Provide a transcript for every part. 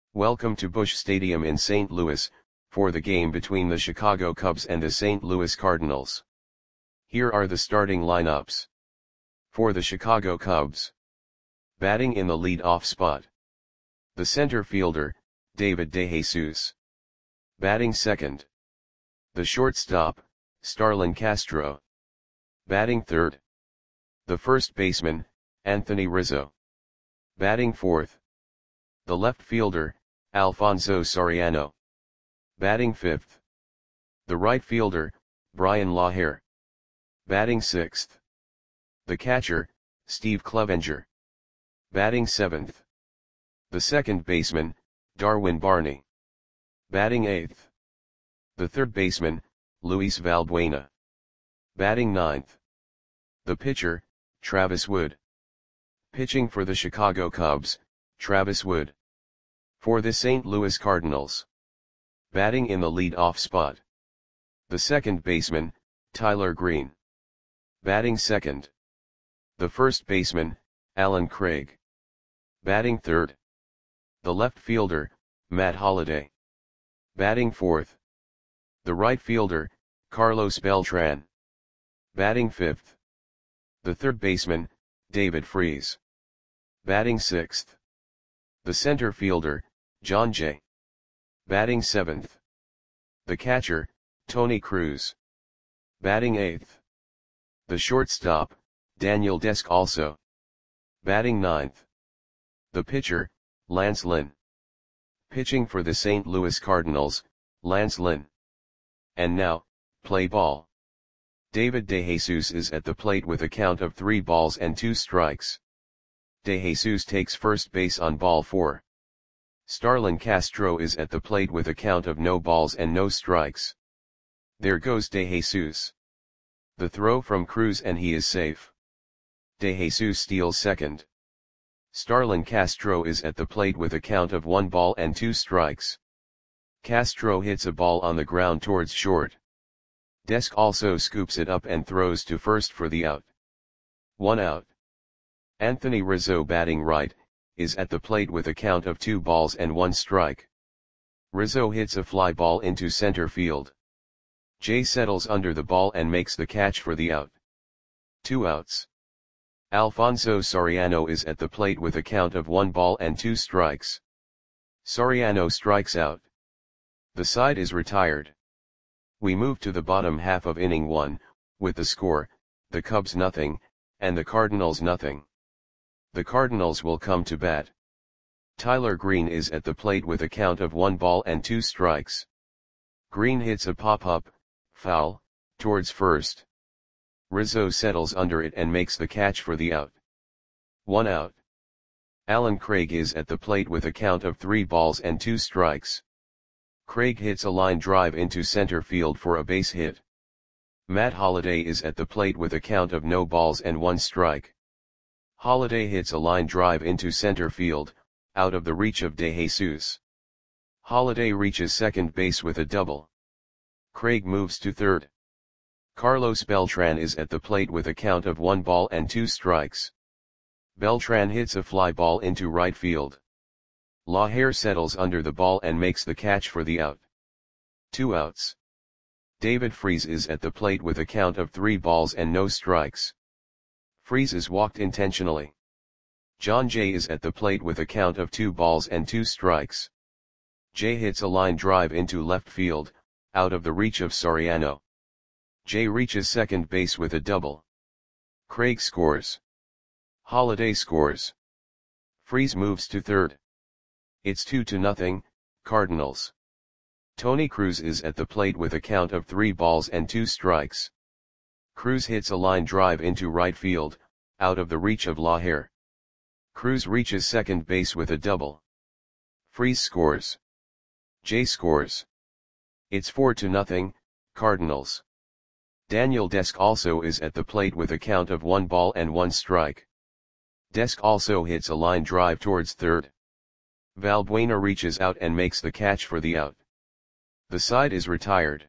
Welcome to Busch Stadium in St. Louis, for the game between the Chicago Cubs and the St. Louis Cardinals. Here are the starting lineups. For the Chicago Cubs. Batting in the lead-off spot. The center fielder, David DeJesus. Batting second. The shortstop, Starlin Castro. Batting third. The first baseman, Anthony Rizzo. Batting fourth. The left fielder, Alfonso Soriano. Batting fifth. The right fielder, Brian Laher. Batting sixth. The catcher, Steve Clevenger. Batting seventh. The second baseman, Darwin Barney. Batting eighth. The third baseman, Luis Valbuena. Batting ninth. The pitcher, Travis Wood. Pitching for the Chicago Cubs, Travis Wood. For the St. Louis Cardinals. Batting in the lead-off spot. The second baseman, Tyler Green. Batting second. The first baseman, Alan Craig. Batting third. The left fielder, Matt Holliday. Batting fourth. The right fielder, Carlos Beltran. Batting fifth. The third baseman, David Freese. Batting sixth. The center fielder, John Jay. Batting seventh. The catcher, Tony Cruz. Batting eighth. The shortstop, Daniel Descalso. Batting ninth. The pitcher, Lance Lynn. Pitching for the St. Louis Cardinals, Lance Lynn. And now, play ball. David DeJesus is at the plate with a count of 3 balls and 2 strikes. DeJesus takes first base on ball 4. Starlin Castro is at the plate with a count of no balls and no strikes. There goes DeJesus. The throw from Cruz and he is safe. DeJesus steals second. Starlin Castro is at the plate with a count of 1 ball and 2 strikes. Castro hits a ball on the ground towards short. Descalso scoops it up and throws to first for the out. 1 out. Anthony Rizzo, batting right, is at the plate with a count of 2 balls and 1 strike. Rizzo hits a fly ball into center field. Jay settles under the ball and makes the catch for the out. 2 outs. Alfonso Soriano is at the plate with a count of 1 ball and 2 strikes. Soriano strikes out. The side is retired. We move to the bottom half of inning 1, with the score, the Cubs nothing, and the Cardinals nothing. The Cardinals will come to bat. Tyler Green is at the plate with a count of 1 ball and 2 strikes. Green hits a pop-up, foul, towards first. Rizzo settles under it and makes the catch for the out. 1 out. Alan Craig is at the plate with a count of 3 balls and 2 strikes. Craig hits a line drive into center field for a base hit. Matt Holliday is at the plate with a count of no balls and 1 strike. Holliday hits a line drive into center field, out of the reach of DeJesus. Holliday reaches second base with a double. Craig moves to third. Carlos Beltran is at the plate with a count of 1 ball and 2 strikes. Beltran hits a fly ball into right field. Laher settles under the ball and makes the catch for the out. 2 outs. David Freese is at the plate with a count of 3 balls and no strikes. Freese is walked intentionally. John Jay is at the plate with a count of 2 balls and 2 strikes. Jay hits a line drive into left field, out of the reach of Soriano. Jay reaches second base with a double. Craig scores. Holliday scores. Freese moves to third. It's 2-0, Cardinals. Tony Cruz is at the plate with a count of 3 balls and 2 strikes. Cruz hits a line drive into right field, out of the reach of Laher. Cruz reaches second base with a double. Freese scores. Jay scores. It's 4-0, Cardinals. Daniel Descalso is at the plate with a count of 1 ball and 1 strike. Descalso hits a line drive towards third. Valbuena reaches out and makes the catch for the out. The side is retired.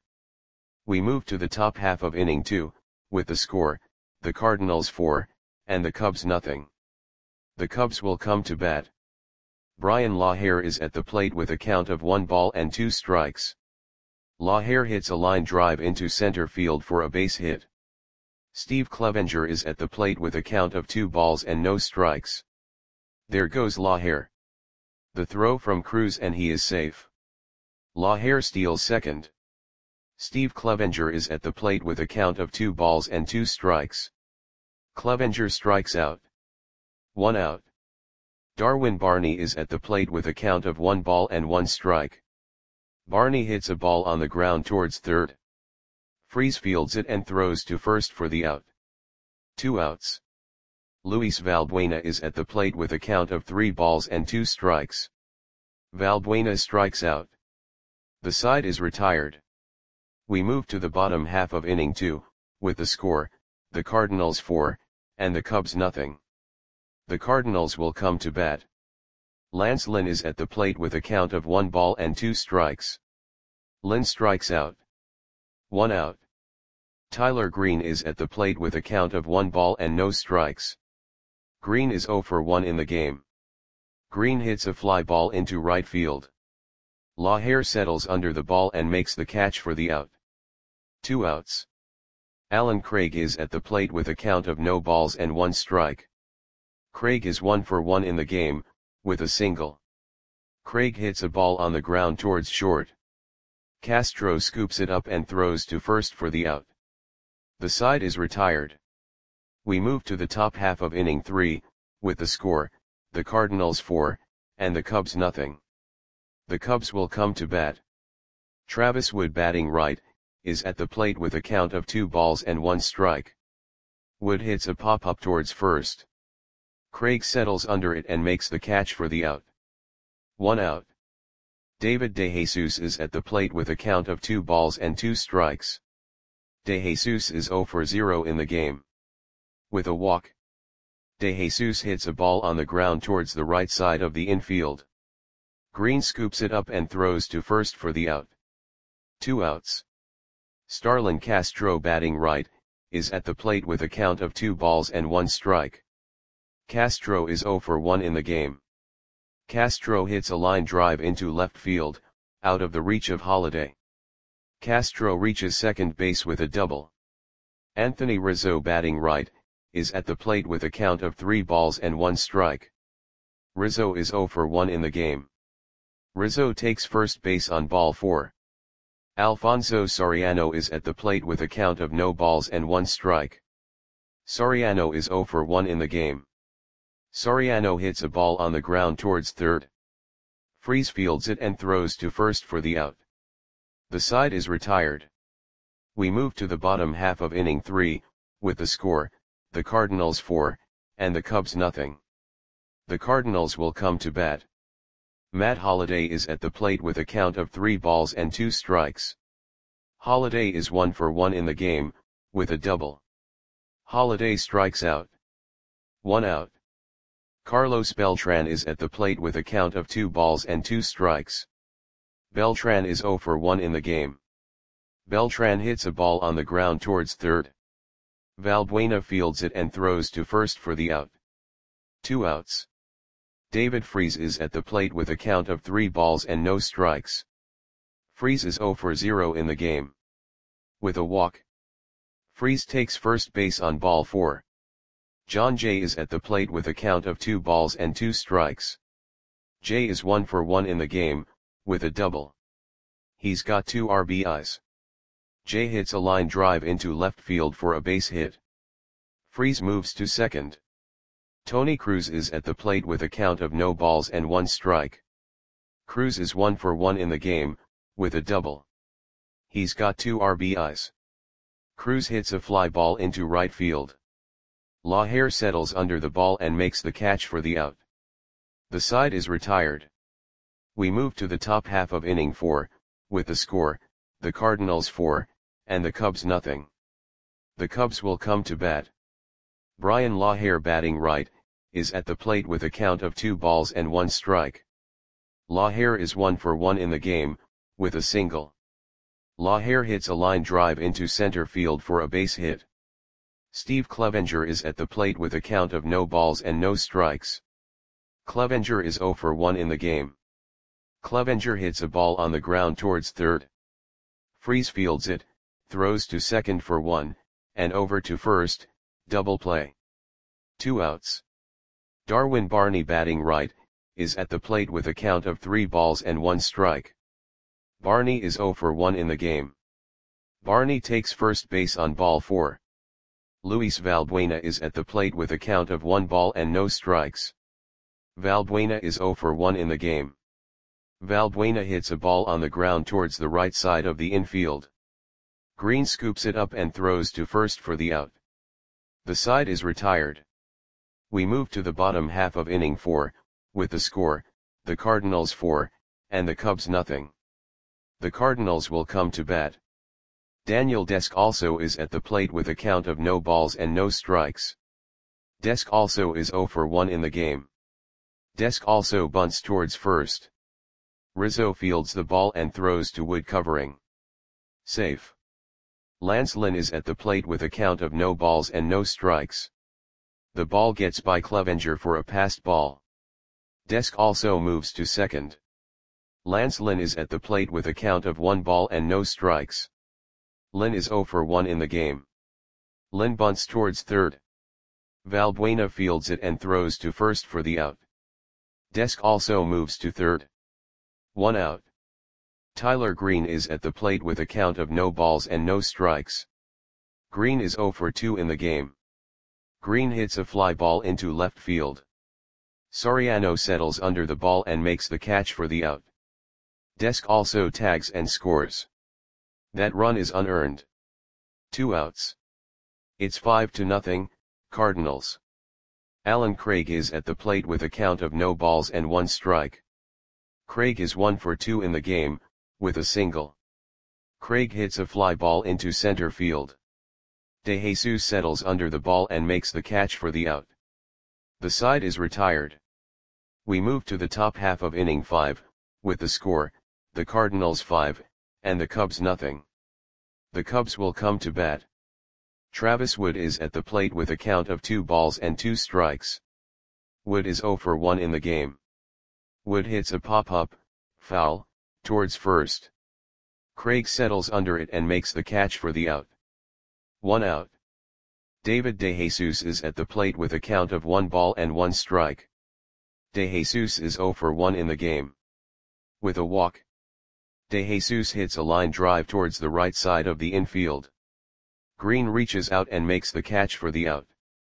We move to the top half of inning 2, with the score, the Cardinals 4, and the Cubs nothing. The Cubs will come to bat. Brian Lawhare is at the plate with a count of 1 ball and 2 strikes. Lawhare hits a line drive into center field for a base hit. Steve Clevenger is at the plate with a count of 2 balls and no strikes. There goes Lawhare. The throw from Cruz and he is safe. Lawhare steals second. Steve Clevenger is at the plate with a count of 2 balls and 2 strikes. Clevenger strikes out. 1 out. Darwin Barney is at the plate with a count of 1 ball and 1 strike. Barney hits a ball on the ground towards third. Freese fields it and throws to first for the out. 2 outs. Luis Valbuena is at the plate with a count of 3 balls and 2 strikes. Valbuena strikes out. The side is retired. We move to the bottom half of inning 2, with the score, the Cardinals 4, and the Cubs nothing. The Cardinals will come to bat. Lance Lynn is at the plate with a count of 1 ball and 2 strikes. Lynn strikes out. 1 out. Tyler Green is at the plate with a count of 1 ball and no strikes. Green is 0 for 1 in the game. Green hits a fly ball into right field. Lawhare settles under the ball and makes the catch for the out. 2 outs. Alan Craig is at the plate with a count of no balls and 1 strike. Craig is 1 for 1 in the game, with a single. Craig hits a ball on the ground towards short. Castro scoops it up and throws to first for the out. The side is retired. We move to the top half of inning 3, with the score, the Cardinals 4, and the Cubs nothing. The Cubs will come to bat. Travis Wood batting right, is at the plate with a count of 2 balls and 1 strike. Wood hits a pop-up towards first. Craig settles under it and makes the catch for the out. 1 out. David DeJesus is at the plate with a count of 2 balls and 2 strikes. DeJesus is 0 for 0 in the game. With a walk. DeJesus hits a ball on the ground towards the right side of the infield. Green scoops it up and throws to first for the out. 2 outs. Starlin Castro batting right, is at the plate with a count of 2 balls and 1 strike. Castro is 0 for 1 in the game. Castro hits a line drive into left field, out of the reach of Holliday. Castro reaches second base with a double. Anthony Rizzo batting right, is at the plate with a count of 3 balls and 1 strike. Rizzo is 0 for 1 in the game. Rizzo takes first base on ball 4. Alfonso Soriano is at the plate with a count of no balls and 1 strike. Soriano is 0 for 1 in the game. Soriano hits a ball on the ground towards third. Freese fields it and throws to first for the out. The side is retired. We move to the bottom half of inning 3, with the score, the Cardinals 4, and the Cubs nothing. The Cardinals will come to bat. Matt Holliday is at the plate with a count of 3 balls and 2 strikes. Holliday is 1 for 1 in the game, with a double. Holliday strikes out. 1 out. Carlos Beltran is at the plate with a count of 2 balls and 2 strikes. Beltran is 0 for 1 in the game. Beltran hits a ball on the ground towards third. Valbuena fields it and throws to first for the out. 2 outs. David Freese is at the plate with a count of 3 balls and no strikes. Freese is 0 for 0 in the game. With a walk. Freese takes first base on ball 4. John Jay is at the plate with a count of 2 balls and 2 strikes. Jay is 1 for 1 in the game, with a double. He's got 2 RBIs. Jay hits a line drive into left field for a base hit. Freese moves to second. Tony Cruz is at the plate with a count of no balls and 1 strike. Cruz is 1 for 1 in the game, with a double. He's got 2 RBIs. Cruz hits a fly ball into right field. Lawhare settles under the ball and makes the catch for the out. The side is retired. We move to the top half of inning 4, with the score, the Cardinals 4, and the Cubs nothing. The Cubs will come to bat. Brian Lawhare batting right, is at the plate with a count of 2 balls and 1 strike. Lawhare is 1 for 1 in the game, with a single. Lawhare hits a line drive into center field for a base hit. Steve Clevenger is at the plate with a count of no balls and no strikes. Clevenger is 0 for 1 in the game. Clevenger hits a ball on the ground towards third. Freese fields it, throws to second for 1, and over to first, double play. 2 outs. Darwin Barney, batting right, is at the plate with a count of 3 balls and 1 strike. Barney is 0 for 1 in the game. Barney takes first base on ball 4. Luis Valbuena is at the plate with a count of 1 ball and no strikes. Valbuena is 0 for 1 in the game. Valbuena hits a ball on the ground towards the right side of the infield. Green scoops it up and throws to first for the out. The side is retired. We move to the bottom half of inning 4, with the score, the Cardinals 4, and the Cubs nothing. The Cardinals will come to bat. Daniel Desk also is at the plate with a count of no balls and no strikes. Desk also is 0 for 1 in the game. Desk also bunts towards first. Rizzo fields the ball and throws to wood covering. Safe. Lance Lynn is at the plate with a count of no balls and no strikes. The ball gets by Clevenger for a passed ball. Desk also moves to second. Lance Lynn is at the plate with a count of 1 ball and no strikes. Lynn is 0 for 1 in the game. Lynn bunts towards third. Valbuena fields it and throws to first for the out. Desk also moves to third. 1 out. Tyler Green is at the plate with a count of no balls and no strikes. Green is 0 for 2 in the game. Green hits a fly ball into left field. Soriano settles under the ball and makes the catch for the out. Desk also tags and scores. That run is unearned. 2 outs. It's 5-0, Cardinals. Alan Craig is at the plate with a count of no balls and 1 strike. Craig is 1 for 2 in the game, with a single. Craig hits a fly ball into center field. De Jesus settles under the ball and makes the catch for the out. The side is retired. We move to the top half of inning 5, with the score, the Cardinals 5, and the Cubs nothing. The Cubs will come to bat. Travis Wood is at the plate with a count of 2 balls and 2 strikes. Wood is 0 for 1 in the game. Wood hits a pop-up, foul, towards first. Craig settles under it and makes the catch for the out. 1 out. David De Jesus is at the plate with a count of 1 ball and 1 strike. De Jesus is 0 for 1 in the game. With a walk. De Jesus hits a line drive towards the right side of the infield. Green reaches out and makes the catch for the out.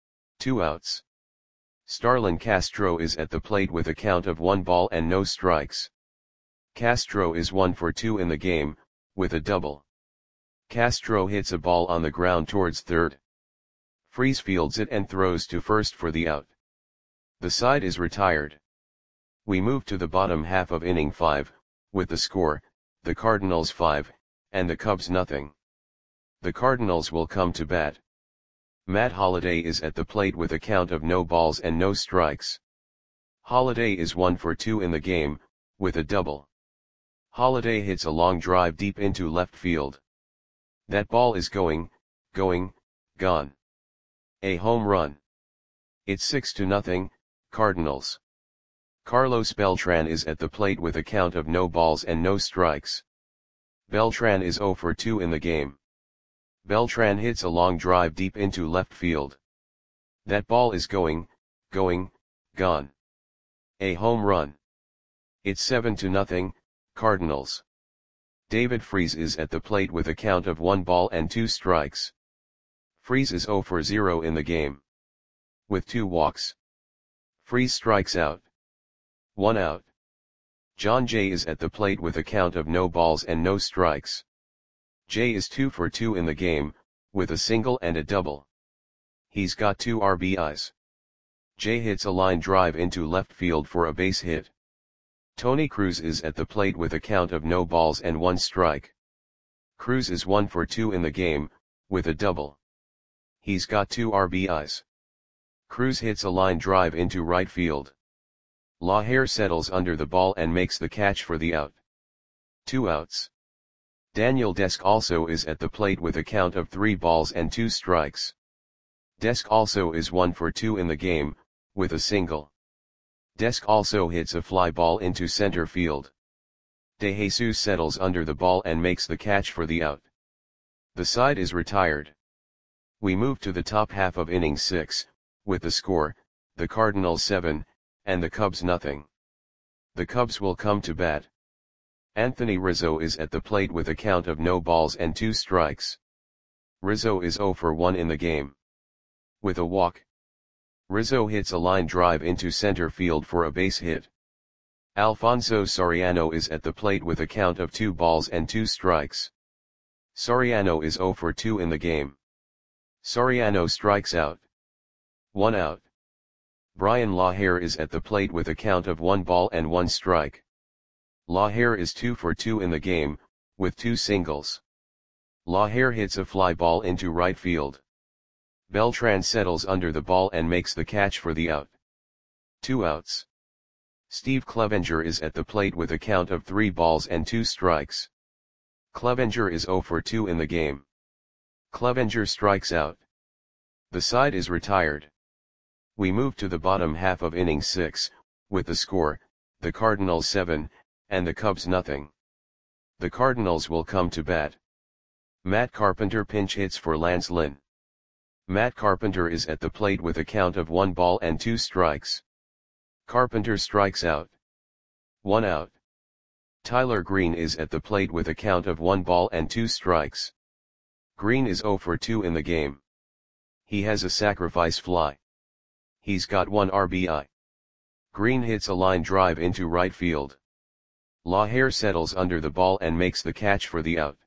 2 outs. Starlin Castro is at the plate with a count of 1 ball and no strikes. Castro is 1 for 2 in the game, with a double. Castro hits a ball on the ground towards third. Freese fields it and throws to first for the out. The side is retired. We move to the bottom half of inning 5, with the score, the Cardinals 5, and the Cubs nothing. The Cardinals will come to bat. Matt Holliday is at the plate with a count of no balls and no strikes. Holliday is 1 for 2 in the game, with a double. Holliday hits a long drive deep into left field. That ball is going, gone. A home run. It's 6-0, Cardinals. Carlos Beltran is at the plate with a count of no balls and no strikes. Beltran is 0 for 2 in the game. Beltran hits a long drive deep into left field. That ball is going, gone. A home run. It's 7-0, Cardinals. David Freese is at the plate with a count of 1 ball and 2 strikes. Freese is 0 for 0 in the game. With 2 walks. Freese strikes out. 1 out. John Jay is at the plate with a count of no balls and no strikes. Jay is 2 for 2 in the game, with a single and a double. He's got 2 RBIs. Jay hits a line drive into left field for a base hit. Tony Cruz is at the plate with a count of no balls and 1 strike. Cruz is 1 for 2 in the game, with a double. He's got 2 RBIs. Cruz hits a line drive into right field. Laher settles under the ball and makes the catch for the out. 2 outs. Daniel Desk also is at the plate with a count of 3 balls and 2 strikes. Desk also is 1 for 2 in the game, with a single. Desk also hits a fly ball into center field. De Jesus settles under the ball and makes the catch for the out. The side is retired. We move to the top half of inning 6, with the score, the Cardinals 7, and the Cubs nothing. The Cubs will come to bat. Anthony Rizzo is at the plate with a count of no balls and 2 strikes. Rizzo is 0 for 1 in the game. With a walk, Rizzo hits a line drive into center field for a base hit. Alfonso Soriano is at the plate with a count of 2 balls and 2 strikes. Soriano is 0 for 2 in the game. Soriano strikes out. 1 out. Brian Lahair is at the plate with a count of 1 ball and 1 strike. Lahair is 2 for 2 in the game, with 2 singles. Lahair hits a fly ball into right field. Beltran settles under the ball and makes the catch for the out. 2 outs. Steve Clevenger is at the plate with a count of 3 balls and 2 strikes. Clevenger is 0 for 2 in the game. Clevenger strikes out. The side is retired. We move to the bottom half of inning 6, with the score, the Cardinals 7, and the Cubs nothing. The Cardinals will come to bat. Matt Carpenter pinch hits for Lance Lynn. Matt Carpenter is at the plate with a count of 1 ball and 2 strikes. Carpenter strikes out. 1 out. Tyler Green is at the plate with a count of 1 ball and 2 strikes. Green is 0 for 2 in the game. He has a sacrifice fly. He's got 1 RBI. Green hits a line drive into right field. Lahair settles under the ball and makes the catch for the out.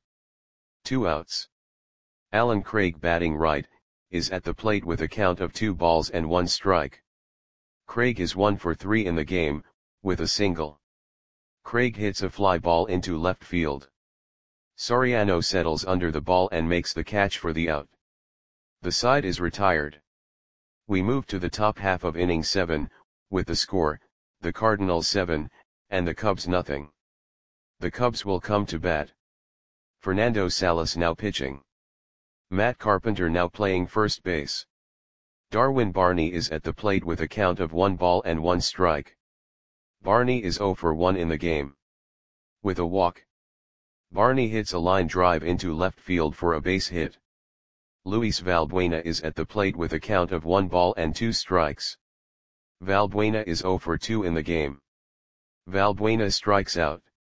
2 outs. Alan Craig batting right, is at the plate with a count of 2 balls and 1 strike. Craig is 1 for 3 in the game, with a single. Craig hits a fly ball into left field. Soriano settles under the ball and makes the catch for the out. The side is retired. We move to the top half of inning 7, with the score, the Cardinals 7, and the Cubs nothing. The Cubs will come to bat. Fernando Salas now pitching. Matt Carpenter now playing first base. Darwin Barney is at the plate with a count of 1 ball and 1 strike. Barney is 0 for 1 in the game. With a walk, Barney hits a line drive into left field for a base hit. Luis Valbuena is at the plate with a count of 1 ball and 2 strikes. Valbuena is 0 for 2 in the game. Valbuena strikes out.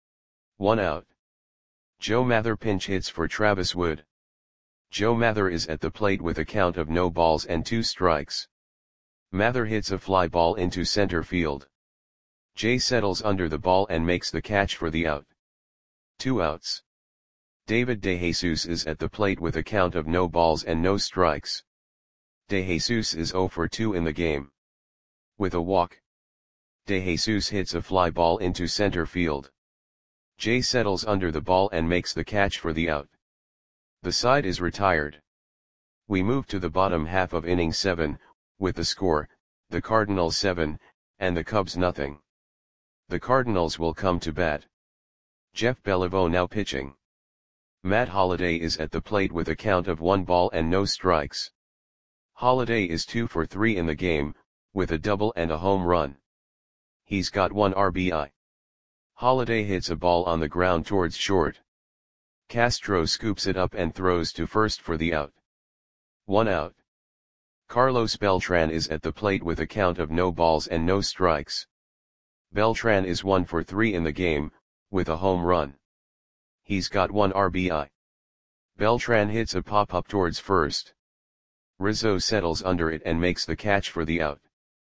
1 out. Joe Mather pinch hits for Travis Wood. Joe Mather is at the plate with a count of no balls and 2 strikes. Mather hits a fly ball into center field. Jay settles under the ball and makes the catch for the out. 2 outs. David De Jesus is at the plate with a count of no balls and no strikes. De Jesus is 0 for 2 in the game. With a walk, De Jesus hits a fly ball into center field. Jay settles under the ball and makes the catch for the out. The side is retired. We move to the bottom half of inning 7, with the score, the Cardinals 7, and the Cubs nothing. The Cardinals will come to bat. Jeff Beliveau now pitching. Matt Holliday is at the plate with a count of 1 ball and no strikes. Holliday is 2 for 3 in the game, with a double and a home run. He's got 1 RBI. Holliday hits a ball on the ground towards short. Castro scoops it up and throws to first for the out. 1 out. Carlos Beltran is at the plate with a count of no balls and no strikes. Beltran is 1 for 3 in the game, with a home run. He's got 1 RBI. Beltran hits a pop-up towards first. Rizzo settles under it and makes the catch for the out.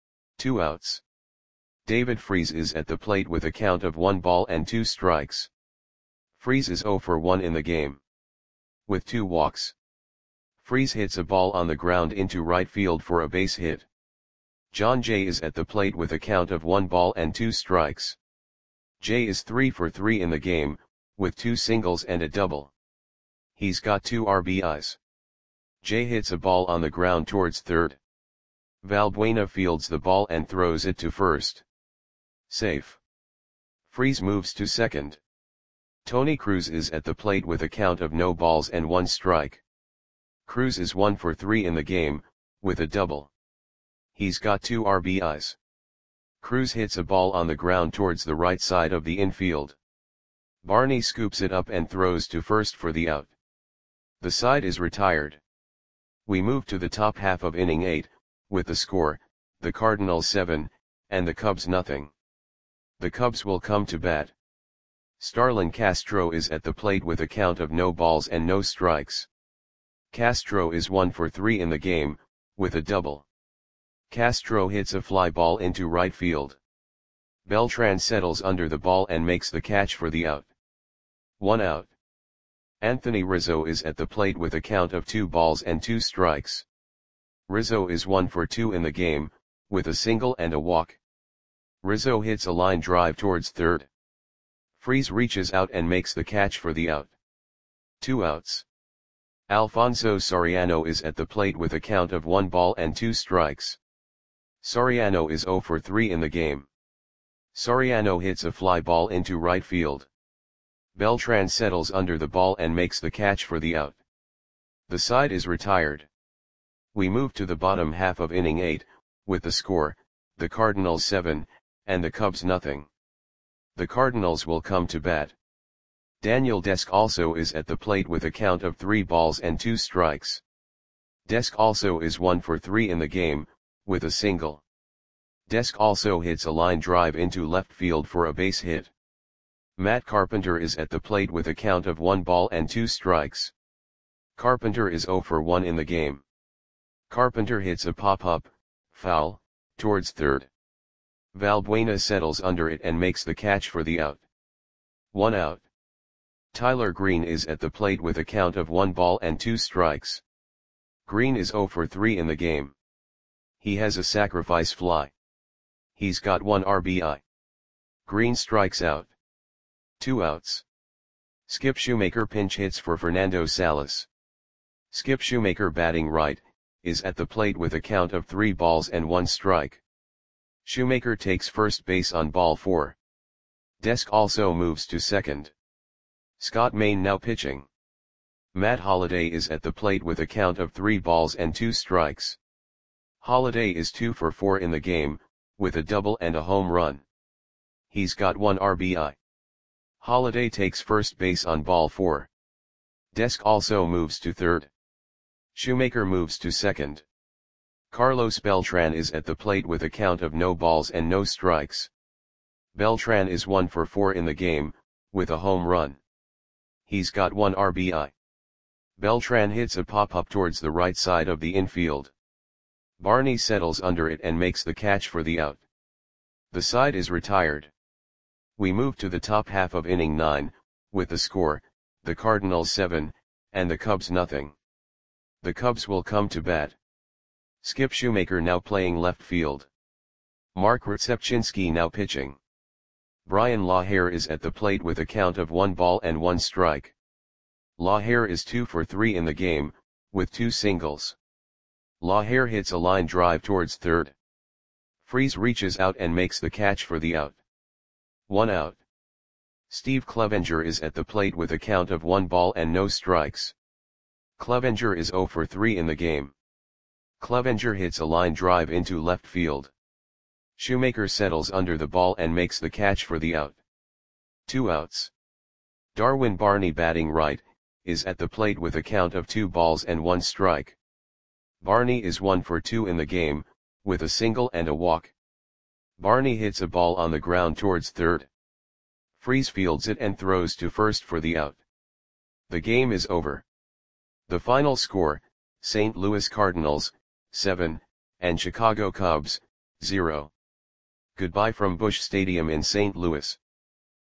2 outs. David Freese is at the plate with a count of 1 ball and 2 strikes. Freese is 0 for 1 in the game. With 2 walks, Freese hits a ball on the ground into right field for a base hit. John Jay is at the plate with a count of 1 ball and 2 strikes. Jay is 3 for 3 in the game, with 2 singles and a double. He's got 2 RBIs. Jay hits a ball on the ground towards third. Valbuena fields the ball and throws it to first. Safe. Freese moves to second. Tony Cruz is at the plate with a count of no balls and 1 strike. Cruz is 1 for 3 in the game, with a double. He's got 2 RBIs. Cruz hits a ball on the ground towards the right side of the infield. Barney scoops it up and throws to first for the out. The side is retired. We move to the top half of inning 8, with the score, the Cardinals 7, and the Cubs nothing. The Cubs will come to bat. Starlin Castro is at the plate with a count of no balls and no strikes. Castro is 1 for 3 in the game, with a double. Castro hits a fly ball into right field. Beltran settles under the ball and makes the catch for the out. 1 out. Anthony Rizzo is at the plate with a count of 2 balls and 2 strikes. Rizzo is 1 for 2 in the game, with a single and a walk. Rizzo hits a line drive towards third. Freese reaches out and makes the catch for the out. 2 outs. Alfonso Soriano is at the plate with a count of 1 ball and 2 strikes. Soriano is 0 for 3 in the game. Soriano hits a fly ball into right field. Beltran settles under the ball and makes the catch for the out. The side is retired. We move to the bottom half of inning 8, with the score, the Cardinals 7, and the Cubs nothing. The Cardinals will come to bat. Daniel Desk also is at the plate with a count of 3 balls and 2 strikes. Desk also is 1 for 3 in the game, with a single. Desk also hits a line drive into left field for a base hit. Matt Carpenter is at the plate with a count of 1 ball and 2 strikes. Carpenter is 0 for 1 in the game. Carpenter hits a pop-up, foul, towards third. Valbuena settles under it and makes the catch for the out. 1 out. Tyler Green is at the plate with a count of 1 ball and 2 strikes. Green is 0 for 3 in the game. He has a sacrifice fly. He's got 1 RBI. Green strikes out. 2 outs. Skip Shoemaker pinch hits for Fernando Salas. Skip Shoemaker, batting right, is at the plate with a count of 3 balls and 1 strike. Shoemaker takes first base on ball 4. Desk also moves to second. Scott Main now pitching. Matt Holliday is at the plate with a count of 3 balls and 2 strikes. Holliday is 2 for 4 in the game, with a double and a home run. He's got 1 RBI. Holliday takes first base on ball 4. Desk also moves to third. Shoemaker moves to second. Carlos Beltran is at the plate with a count of no balls and no strikes. Beltran is 1 for 4 in the game, with a home run. He's got 1 RBI. Beltran hits a pop-up towards the right side of the infield. Barney settles under it and makes the catch for the out. The side is retired. We move to the top half of inning 9, with the score, the Cardinals 7, and the Cubs nothing. The Cubs will come to bat. Skip Shoemaker now playing left field. Mark Rzepczynski now pitching. Brian Lahair is at the plate with a count of 1 ball and 1 strike. Lahair is 2 for 3 in the game, with 2 singles. Lahair hits a line drive towards third. Freese reaches out and makes the catch for the out. 1 out. Steve Clevenger is at the plate with a count of 1 ball and no strikes. Clevenger is 0 for 3 in the game. Clevenger hits a line drive into left field. Shoemaker settles under the ball and makes the catch for the out. 2 outs. Darwin Barney, batting right, is at the plate with a count of 2 balls and 1 strike. Barney is 1 for 2 in the game, with a single and a walk. Barney hits a ball on the ground towards third. Freese fields it and throws to first for the out. The game is over. The final score, St. Louis Cardinals, 7, and Chicago Cubs, 0. Goodbye from Busch Stadium in St. Louis.